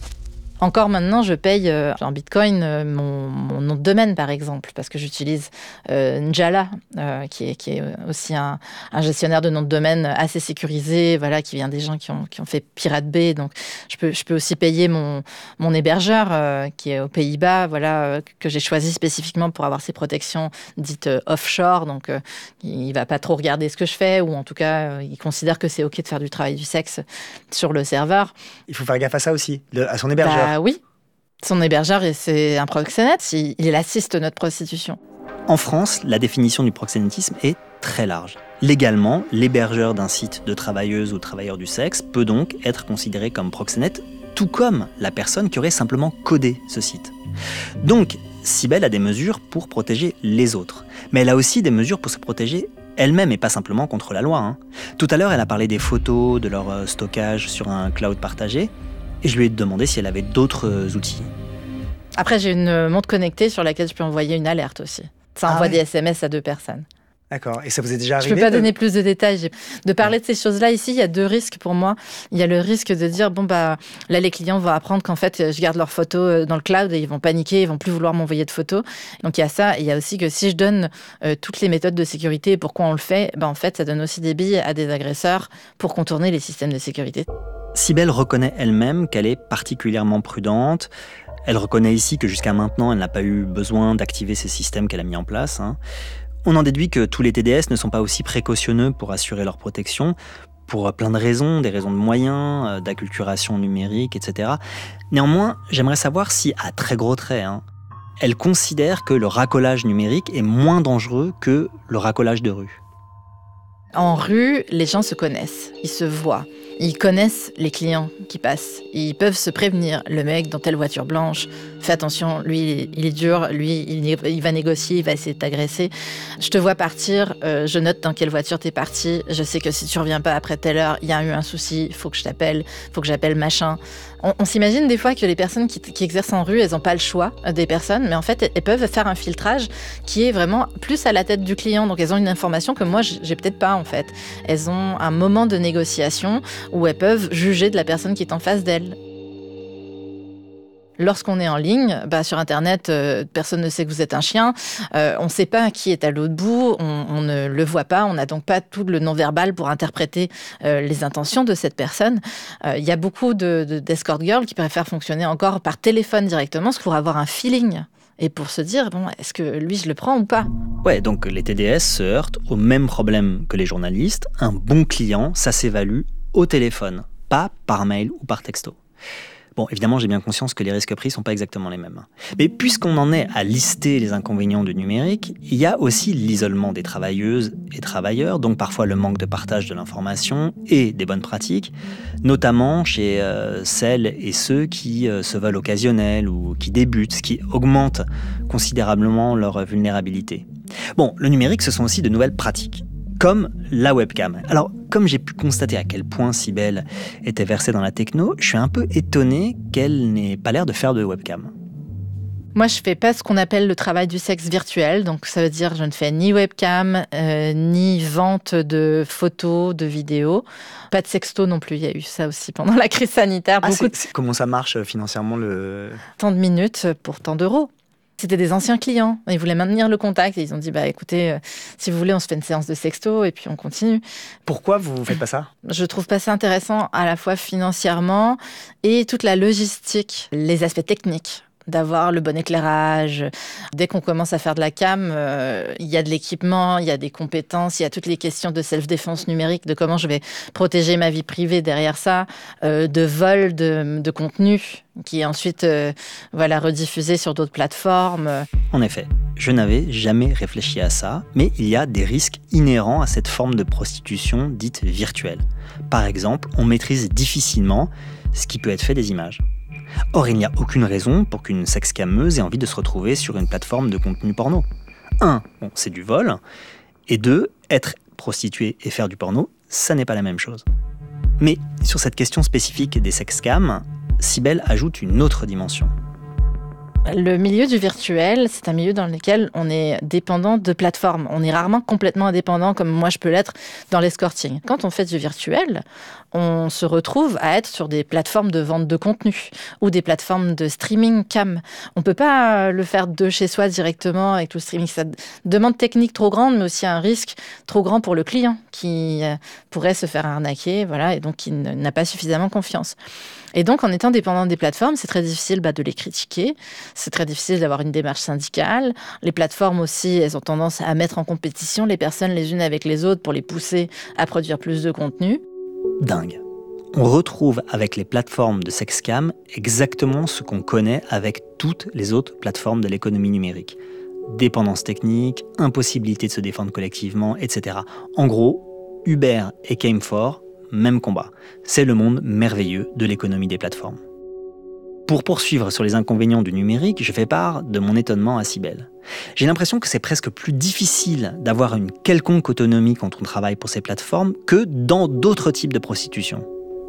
Encore maintenant, je paye en bitcoin mon nom de domaine, par exemple, parce que j'utilise Njala, qui est aussi un gestionnaire de nom de domaine assez sécurisé, qui vient des gens qui ont fait Pirate Bay. Donc, je peux aussi payer mon hébergeur, qui est aux Pays-Bas, que j'ai choisi spécifiquement pour avoir ces protections dites offshore. Donc, il ne va pas trop regarder ce que je fais, ou en tout cas, il considère que c'est OK de faire du travail du sexe sur le serveur. Il faut faire gaffe à ça aussi, à son hébergeur. Oui, son hébergeur, c'est un proxénète, il assiste notre prostitution. En France, la définition du proxénétisme est très large. Légalement, l'hébergeur d'un site de travailleuse ou travailleur du sexe peut donc être considéré comme proxénète, tout comme la personne qui aurait simplement codé ce site. Donc, Cybèle a des mesures pour protéger les autres, mais elle a aussi des mesures pour se protéger elle-même et pas simplement contre la loi. Tout à l'heure, elle a parlé des photos, de leur stockage sur un cloud partagé. Et je lui ai demandé si elle avait d'autres outils. Après, j'ai une montre connectée sur laquelle je peux envoyer une alerte aussi. Ça envoie des SMS à 2 personnes. D'accord. Et ça vous est déjà arrivé? Je ne peux pas donner plus de détails. De parler de ces choses-là, ici, il y a 2 risques pour moi. Il y a le risque de dire, là, les clients vont apprendre qu'en fait, je garde leurs photos dans le cloud et ils vont paniquer, ils vont plus vouloir m'envoyer de photos. Donc, il y a ça. Et il y a aussi que si je donne toutes les méthodes de sécurité et pourquoi on le fait, en fait, ça donne aussi des billes à des agresseurs pour contourner les systèmes de sécurité. Cybèle reconnaît elle-même qu'elle est particulièrement prudente. Elle reconnaît ici que jusqu'à maintenant, elle n'a pas eu besoin d'activer ces systèmes qu'elle a mis en place. On en déduit que tous les TDS ne sont pas aussi précautionneux pour assurer leur protection, pour plein de raisons, des raisons de moyens, d'acculturation numérique, etc. Néanmoins, j'aimerais savoir si, à très gros traits, elle considère que le racolage numérique est moins dangereux que le racolage de rue. En rue, les gens se connaissent, ils se voient. Ils connaissent les clients qui passent. Ils peuvent se prévenir. Le mec dans telle voiture blanche, fais attention, lui, il est dur, lui, il va négocier, il va essayer de t'agresser. Je te vois partir, je note dans quelle voiture t'es parti. Je sais que si tu reviens pas après telle heure, il y a eu un souci, il faut que je t'appelle, il faut que j'appelle machin. On s'imagine des fois que les personnes qui exercent en rue, elles n'ont pas le choix des personnes, mais en fait, elles peuvent faire un filtrage qui est vraiment plus à la tête du client. Donc, elles ont une information que moi, j'ai peut-être pas, en fait. Elles ont un moment de négociation où elles peuvent juger de la personne qui est en face d'elles. Lorsqu'on est en ligne, sur Internet, personne ne sait que vous êtes un chien. On ne sait pas qui est à l'autre bout. On ne le voit pas. On n'a donc pas tout le non-verbal pour interpréter les intentions de cette personne. Il y a beaucoup d'escort girls qui préfèrent fonctionner encore par téléphone directement pour avoir un feeling et pour se dire, est-ce que lui, je le prends ou pas ? Ouais, donc les TDS se heurtent au même problème que les journalistes. Un bon client, ça s'évalue au téléphone, pas par mail ou par texto. Bon, évidemment, j'ai bien conscience que les risques pris ne sont pas exactement les mêmes. Mais puisqu'on en est à lister les inconvénients du numérique, il y a aussi l'isolement des travailleuses et travailleurs, donc parfois le manque de partage de l'information et des bonnes pratiques, notamment chez celles et ceux qui se veulent occasionnels ou qui débutent, ce qui augmente considérablement leur vulnérabilité. Bon, le numérique, ce sont aussi de nouvelles pratiques, comme la webcam. Alors, comme j'ai pu constater à quel point Cybèle était versée dans la techno, je suis un peu étonné qu'elle n'ait pas l'air de faire de webcam. Moi, je fais pas ce qu'on appelle le travail du sexe virtuel. Donc, ça veut dire que je ne fais ni webcam, ni vente de photos, de vidéos. Pas de sexto non plus. Il y a eu ça aussi pendant la crise sanitaire. Comment ça marche financièrement Tant de minutes pour tant d'euros. C'était des anciens clients. Ils voulaient maintenir le contact. Et ils ont dit, écoutez, si vous voulez, on se fait une séance de sexto et puis on continue. Pourquoi vous ne faites pas ça ? Je trouve pas ça intéressant à la fois financièrement et toute la logistique, les aspects techniques. D'avoir le bon éclairage. Dès qu'on commence à faire de la cam, il y a de l'équipement, il y a des compétences, il y a toutes les questions de self-défense numérique, de comment je vais protéger ma vie privée derrière ça, de vol de contenu qui est ensuite rediffusé sur d'autres plateformes. En effet, je n'avais jamais réfléchi à ça, mais il y a des risques inhérents à cette forme de prostitution dite virtuelle. Par exemple, on maîtrise difficilement ce qui peut être fait des images. Or, il n'y a aucune raison pour qu'une sexcameuse ait envie de se retrouver sur une plateforme de contenu porno. 1, c'est du vol. Et 2, être prostituée et faire du porno, ça n'est pas la même chose. Mais sur cette question spécifique des sexcams, Cybèle ajoute une autre dimension. Le milieu du virtuel, c'est un milieu dans lequel on est dépendant de plateformes. On est rarement complètement indépendant comme moi je peux l'être dans l'escorting. Quand on fait du virtuel, on se retrouve à être sur des plateformes de vente de contenu ou des plateformes de streaming cam. On ne peut pas le faire de chez soi directement avec tout le streaming. Ça demande technique trop grande, mais aussi un risque trop grand pour le client qui pourrait se faire arnaquer, et donc qui n'a pas suffisamment confiance. Et donc, en étant dépendant des plateformes, c'est très difficile de les critiquer. C'est très difficile d'avoir une démarche syndicale. Les plateformes aussi, elles ont tendance à mettre en compétition les personnes les unes avec les autres pour les pousser à produire plus de contenu. Dingue. On retrouve avec les plateformes de sexcam exactement ce qu'on connaît avec toutes les autres plateformes de l'économie numérique. Dépendance technique, impossibilité de se défendre collectivement, etc. En gros, Uber et Came4, même combat. C'est le monde merveilleux de l'économie des plateformes. Pour poursuivre sur les inconvénients du numérique, je fais part de mon étonnement à Cybèle. J'ai l'impression que c'est presque plus difficile d'avoir une quelconque autonomie quand on travaille pour ces plateformes que dans d'autres types de prostitution.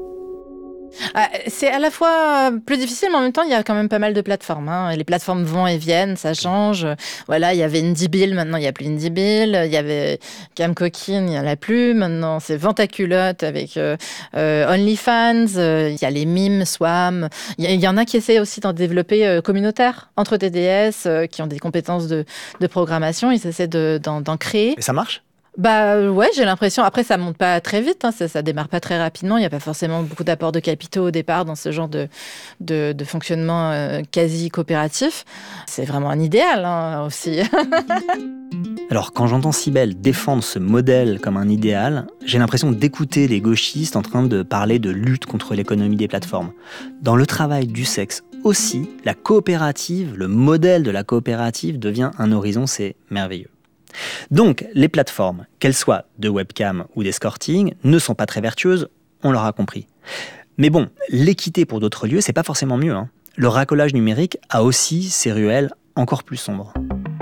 C'est à la fois plus difficile, mais en même temps, il y a quand même pas mal de plateformes. Les plateformes vont et viennent, ça change. Il y avait IndieBill, maintenant il n'y a plus IndieBill. Il y avait Camcoquine, il n'y en a plus. Maintenant, c'est Vente à culotte avec OnlyFans. Il y a les mimes, Swam. Il y en a qui essaient aussi d'en développer communautaire entre TDS, qui ont des compétences de programmation. Ils essaient d'en créer. Et ça marche ? Ouais, j'ai l'impression. Après, ça monte pas très vite, hein, ça démarre pas très rapidement. Il n'y a pas forcément beaucoup d'apports de capitaux au départ dans ce genre de fonctionnement quasi coopératif. C'est vraiment un idéal aussi. Alors, quand j'entends Cybèle défendre ce modèle comme un idéal, j'ai l'impression d'écouter les gauchistes en train de parler de lutte contre l'économie des plateformes. Dans le travail du sexe aussi, la coopérative, le modèle de la coopérative devient un horizon, c'est merveilleux. Donc, les plateformes, qu'elles soient de webcam ou d'escorting, ne sont pas très vertueuses, on l'aura compris. Mais bon, l'équité pour d'autres lieux, c'est pas forcément mieux. Le racolage numérique a aussi ses ruelles encore plus sombres.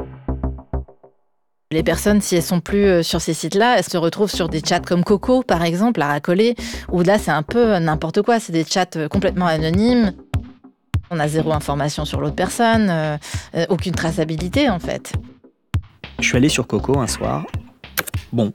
Les personnes, si elles sont plus sur ces sites-là, elles se retrouvent sur des chats comme Coco, par exemple, à racoler, où là, c'est un peu n'importe quoi. C'est des chats complètement anonymes. On a zéro information sur l'autre personne, aucune traçabilité, en fait. Je suis allé sur Coco un soir. Bon,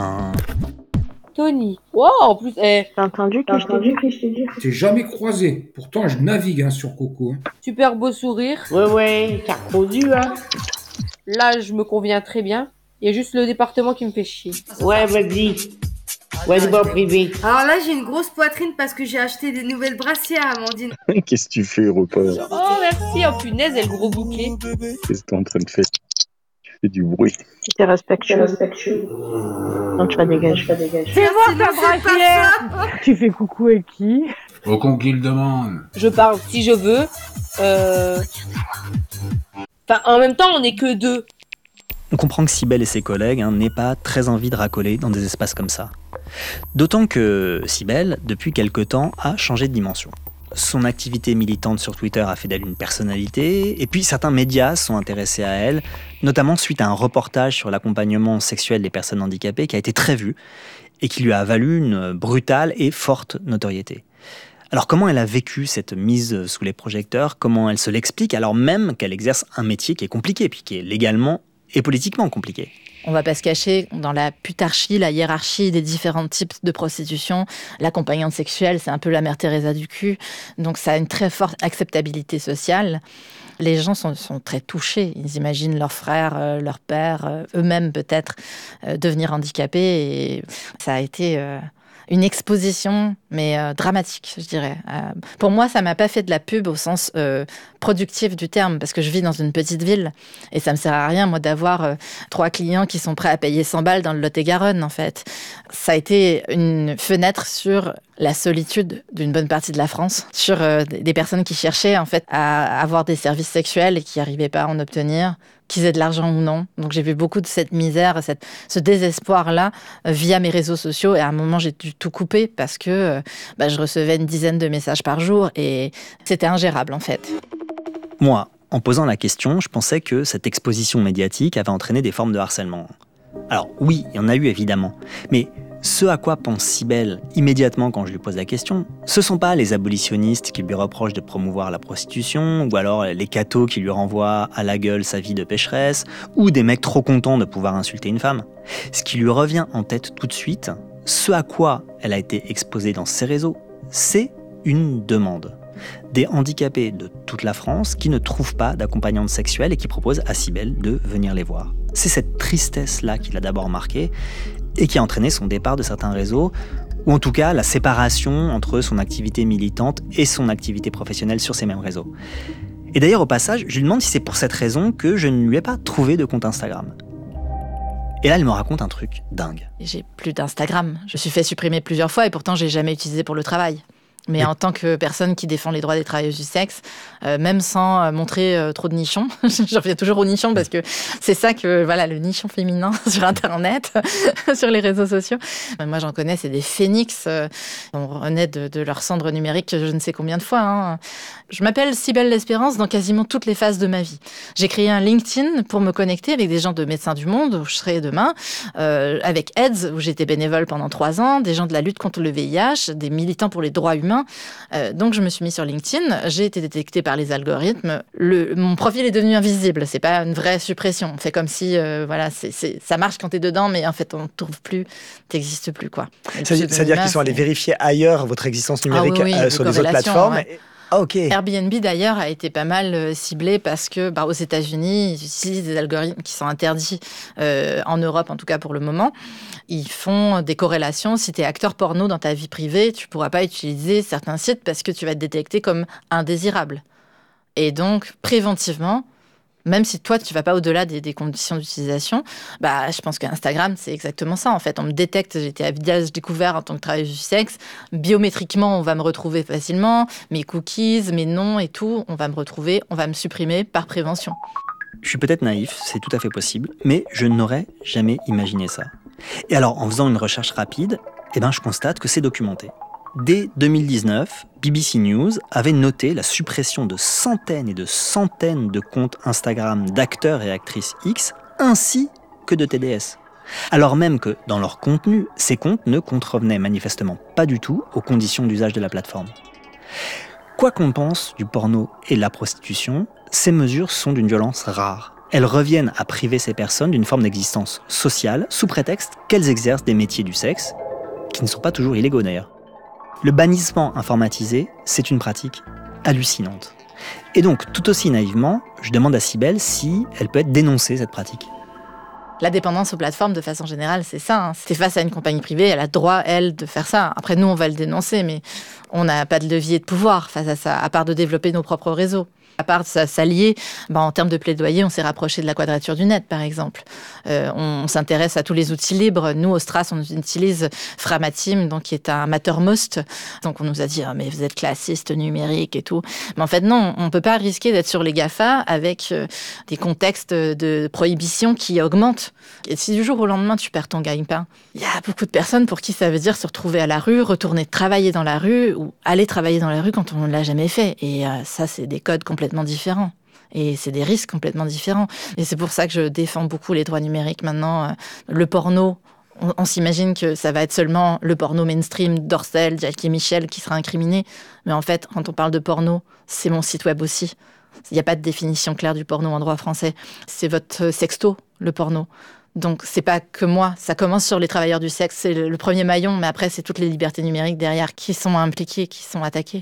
Tony. Wow, en plus, T'as entendu que je t'ai dit. T'es jamais croisé. Pourtant, je navigue sur Coco. Super beau sourire. Ouais, t'as produit, hein. Là, je me conviens très bien. Il y a juste le département qui me fait chier. Ouais, vas-y. Ouais, c'est pas privé. Alors là, j'ai une grosse poitrine parce que j'ai acheté des nouvelles brassières, Amandine. Qu'est-ce que tu fais, repas? Oh, merci. Oh, punaise, et le gros bouquet. Qu'est-ce que t'es en train de faire? Tu fais du bruit. T'es respectueux. Non, tu vas dégager. C'est moi ta brassière. Tu fais coucou avec qui? Au con qu'il demande. Je parle si je veux. Enfin, en même temps, on n'est que deux. On comprend que Cybèle et ses collègues n'aient pas très envie de racoler dans des espaces comme ça. D'autant que Cybèle, depuis quelque temps, a changé de dimension. Son activité militante sur Twitter a fait d'elle une personnalité, et puis certains médias sont intéressés à elle, notamment suite à un reportage sur l'accompagnement sexuel des personnes handicapées qui a été très vu, et qui lui a valu une brutale et forte notoriété. Alors comment elle a vécu cette mise sous les projecteurs? Comment elle se l'explique alors même qu'elle exerce un métier qui est compliqué, puis qui est légalement et politiquement compliqué? On va pas se cacher, dans la putarchie, la hiérarchie des différents types de prostitution, l'accompagnante sexuelle, c'est un peu la mère Teresa du cul, donc ça a une très forte acceptabilité sociale. Les gens sont très touchés, ils imaginent leurs frères, leurs pères, eux-mêmes peut-être, devenir handicapés, et ça a été une exposition, mais dramatique, je dirais. Pour moi, ça m'a pas fait de la pub au sens productif du terme, parce que je vis dans une petite ville, et ça me sert à rien, moi, d'avoir 3 clients qui sont prêts à payer 100 balles dans le Lot-et-Garonne, en fait. Ça a été une fenêtre sur la solitude d'une bonne partie de la France, sur des personnes qui cherchaient, en fait, à avoir des services sexuels et qui n'arrivaient pas à en obtenir, qu'ils aient de l'argent ou non. Donc j'ai vu beaucoup de cette misère, ce désespoir-là via mes réseaux sociaux, et à un moment j'ai dû tout couper parce que je recevais une dizaine de messages par jour et c'était ingérable en fait. Moi, en posant la question, je pensais que cette exposition médiatique avait entraîné des formes de harcèlement. Alors oui, il y en a eu évidemment, mais ce à quoi pense Cybèle immédiatement quand je lui pose la question, ce sont pas les abolitionnistes qui lui reprochent de promouvoir la prostitution, ou alors les cathos qui lui renvoient à la gueule sa vie de pécheresse, ou des mecs trop contents de pouvoir insulter une femme. Ce qui lui revient en tête tout de suite, ce à quoi elle a été exposée dans ses réseaux, c'est une demande. Des handicapés de toute la France qui ne trouvent pas d'accompagnante sexuelle et qui proposent à Cybèle de venir les voir. C'est cette tristesse-là qui l'a d'abord marquée et qui a entraîné son départ de certains réseaux, ou en tout cas la séparation entre son activité militante et son activité professionnelle sur ces mêmes réseaux. Et d'ailleurs, au passage, je lui demande si c'est pour cette raison que je ne lui ai pas trouvé de compte Instagram. Et là, elle me raconte un truc dingue. J'ai plus d'Instagram. Je me suis fait supprimer plusieurs fois et pourtant, j'ai jamais utilisé pour le travail. Mais en tant que personne qui défend les droits des travailleuses du sexe, même sans montrer trop de nichons, je reviens toujours aux nichons parce que c'est ça que, voilà, le nichon féminin sur Internet, sur les réseaux sociaux. Moi, j'en connais, c'est des phénix. On renaît de leur cendre numérique je ne sais combien de fois. Je m'appelle Cybèle L'Espérance dans quasiment toutes les phases de ma vie. J'ai créé un LinkedIn pour me connecter avec des gens de Médecins du Monde, où je serai demain, avec AIDS, où j'étais bénévole pendant 3 ans, des gens de la lutte contre le VIH, des militants pour les droits humains. Donc je me suis mis sur LinkedIn, j'ai été détectée par les algorithmes, mon profil est devenu invisible, c'est pas une vraie suppression, on fait comme si ça marche quand t'es dedans, mais en fait on ne trouve plus, t'existes plus quoi. C'est-à-dire qu'ils sont allés vérifier ailleurs votre existence numérique sur les autres plateformes. Ouais. Ah, ok. Airbnb d'ailleurs a été pas mal ciblé parce que aux États-Unis, ils utilisent des algorithmes qui sont interdits en Europe, en tout cas pour le moment. Ils font des corrélations. Si tu es acteur porno dans ta vie privée, tu ne pourras pas utiliser certains sites parce que tu vas être détecté comme indésirable. Et donc, préventivement, même si toi, tu ne vas pas au-delà des conditions d'utilisation, je pense qu'Instagram, c'est exactement ça. En fait, on me détecte, j'étais à visage découvert en tant que travailleuse du sexe. Biométriquement, on va me retrouver facilement. Mes cookies, mes noms et tout, on va me retrouver, on va me supprimer par prévention. Je suis peut-être naïf, c'est tout à fait possible, mais je n'aurais jamais imaginé ça. Et alors, en faisant une recherche rapide, je constate que c'est documenté. Dès 2019, BBC News avait noté la suppression de centaines et de centaines de comptes Instagram d'acteurs et actrices X, ainsi que de TDS. Alors même que, dans leur contenu, ces comptes ne contrevenaient manifestement pas du tout aux conditions d'usage de la plateforme. Quoi qu'on pense du porno et de la prostitution, ces mesures sont d'une violence rare. Elles reviennent à priver ces personnes d'une forme d'existence sociale, sous prétexte qu'elles exercent des métiers du sexe, qui ne sont pas toujours illégaux d'ailleurs. Le bannissement informatisé, c'est une pratique hallucinante. Et donc, tout aussi naïvement, je demande à Cybèle si elle peut être dénoncée, cette pratique. La dépendance aux plateformes, de façon générale, c'est ça. C'est face à une compagnie privée, elle a droit, elle, de faire ça. Après, nous, on va le dénoncer, mais on n'a pas de levier de pouvoir face à ça, à part de développer nos propres réseaux. À part de s'allier, en termes de plaidoyer, on s'est rapproché de la Quadrature du Net, par exemple. On s'intéresse à tous les outils libres. Nous, au Stras, on utilise Framatim, qui est un Mattermost. Donc, on nous a dit « mais vous êtes classiste numérique et tout ». Mais en fait, non, on ne peut pas risquer d'être sur les GAFA avec des contextes de prohibition qui augmentent. Et si du jour au lendemain, tu perds ton gagne-pain, il y a beaucoup de personnes pour qui ça veut dire se retrouver à la rue, retourner travailler dans la rue ou aller travailler dans la rue quand on ne l'a jamais fait. Et ça, c'est des codes complètement différents. Et c'est des risques complètement différents. Et c'est pour ça que je défends beaucoup les droits numériques maintenant. Le porno, on s'imagine que ça va être seulement le porno mainstream d'Orcel, Jackie Michel qui sera incriminé. Mais en fait, quand on parle de porno, c'est mon site web aussi. Il n'y a pas de définition claire du porno en droit français. C'est votre sexto, le porno. Donc, c'est pas que moi. Ça commence sur les travailleurs du sexe. C'est le premier maillon, mais après, c'est toutes les libertés numériques derrière qui sont impliquées, qui sont attaquées.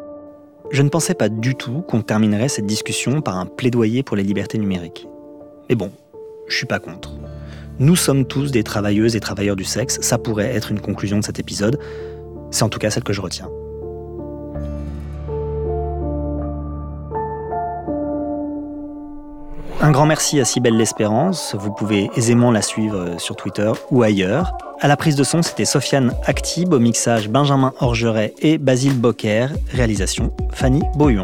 Je ne pensais pas du tout qu'on terminerait cette discussion par un plaidoyer pour les libertés numériques. Mais bon, je suis pas contre. Nous sommes tous des travailleuses et travailleurs du sexe, ça pourrait être une conclusion de cet épisode. C'est en tout cas celle que je retiens. Un grand merci à Cybèle L'Espérance, vous pouvez aisément la suivre sur Twitter ou ailleurs. À la prise de son, c'était Sofiane Actib, au mixage Benjamin Orgeret et Basile Bocquer, réalisation Fanny Beauhuon.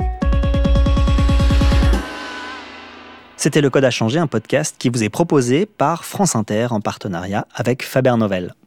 C'était Le Code a changé, un podcast qui vous est proposé par France Inter en partenariat avec Faber Novel.